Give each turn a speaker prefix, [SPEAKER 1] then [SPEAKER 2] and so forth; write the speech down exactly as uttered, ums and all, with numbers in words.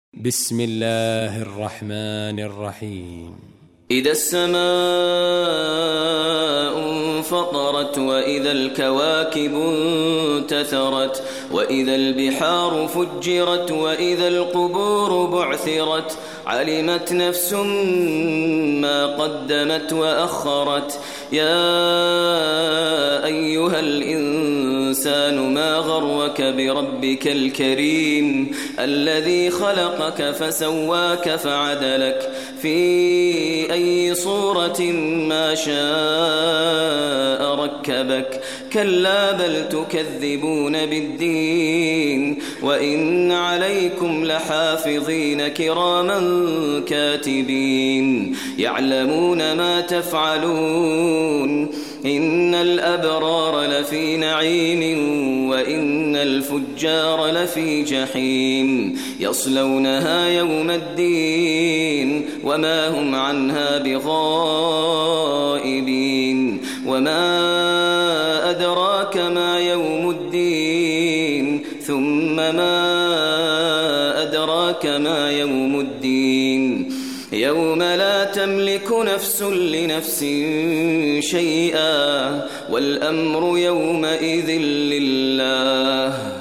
[SPEAKER 1] بسم الله الرحمن الرحيم.
[SPEAKER 2] إذا السماء انفطرت وإذا الكواكب انتثرت وإذا البحار فجرت وإذا القبور بعثرت علمت نفس ما قدمت وأخرت. يا أيها الإنسان ما غرك بربك الكريم الذي خلقك فسواك فعدلك في أي صورة ما شاء ركبك. كلا بل تكذبون بالدين وإن عليكم لحافظين كراما كاتبين يعلمون ما تفعلون. إن الأبرار لفي نعيم وإن الفجار لفي جحيم يصلونها يوم الدين وما هم عنها بغائبين. وما أدراك ما يوم الدين ثم ما أدراك ما يوم الدين يوم لا تملك نفس لنفس شيئا والأمر يومئذ لله.